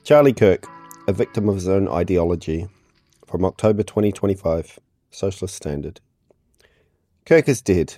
Charlie Kirk, a victim of his own ideology. From October 2025, Socialist Standard. Kirk is dead.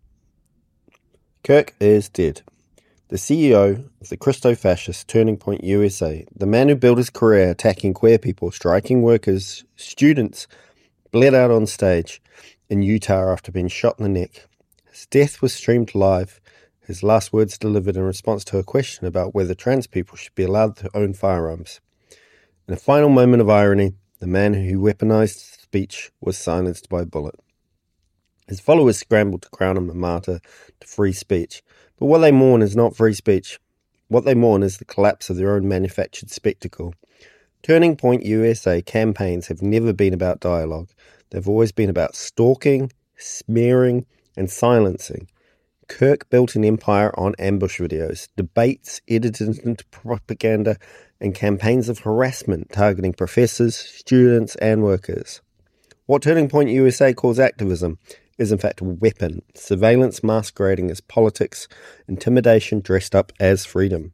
Kirk is dead. The CEO of the Christo-fascist Turning Point USA, the man who built his career attacking queer people, striking workers, students, bled out on stage in Utah after being shot in the neck. His death was streamed live, his last words delivered in response to a question about whether trans people should be allowed to own firearms. In a final moment of irony, the man who weaponized speech was silenced by a bullet. His followers scrambled to crown him a martyr to free speech. But what they mourn is not free speech. What they mourn is the collapse of their own manufactured spectacle. Turning Point USA campaigns have never been about dialogue. They've always been about stalking, smearing, and silencing. Kirk built an empire on ambush videos, debates edited into propaganda, and campaigns of harassment targeting professors, students, and workers. What Turning Point USA calls activism is in fact a weapon, surveillance masquerading as politics, intimidation dressed up as freedom.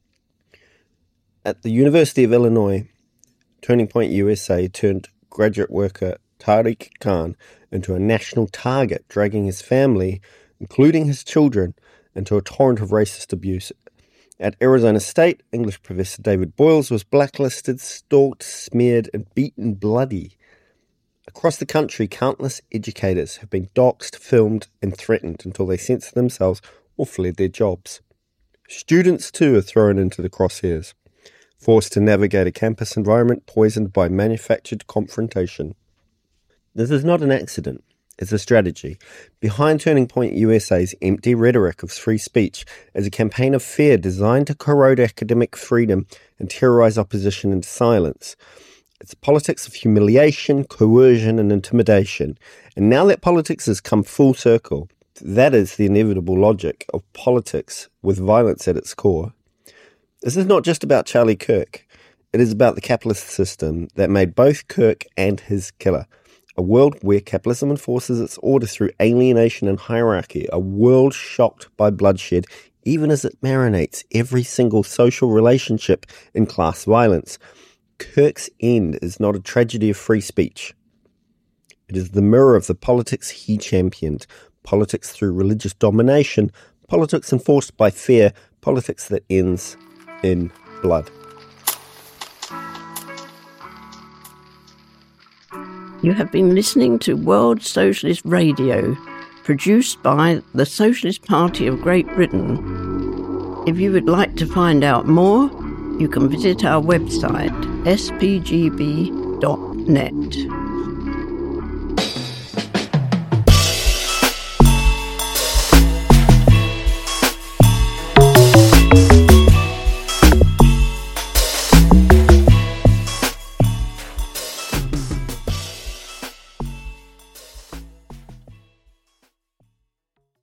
At the University of Illinois, Turning Point USA turned graduate worker Tariq Khan into a national target, dragging his family, including his children, into a torrent of racist abuse. At Arizona State, English professor David Boyles was blacklisted, stalked, smeared, and beaten bloody. Across the country, countless educators have been doxxed, filmed, and threatened until they censor themselves or fled their jobs. Students, too, are thrown into the crosshairs, forced to navigate a campus environment poisoned by manufactured confrontation. This is not an accident. It's a strategy. Behind Turning Point USA's empty rhetoric of free speech is a campaign of fear designed to corrode academic freedom and terrorize opposition into silence. It's politics of humiliation, coercion, and intimidation. And now that politics has come full circle, that is the inevitable logic of politics with violence at its core. This is not just about Charlie Kirk. It is about the capitalist system that made both Kirk and his killer. A world where capitalism enforces its order through alienation and hierarchy. A world shocked by bloodshed, even as it marinates every single social relationship in class violence. Kirk's end is not a tragedy of free speech. It is the mirror of the politics he championed. Politics through religious domination. Politics enforced by fear. Politics that ends in blood. You have been listening to World Socialist Radio, produced by the Socialist Party of Great Britain. If you would like to find out more, you can visit our website, spgb.net.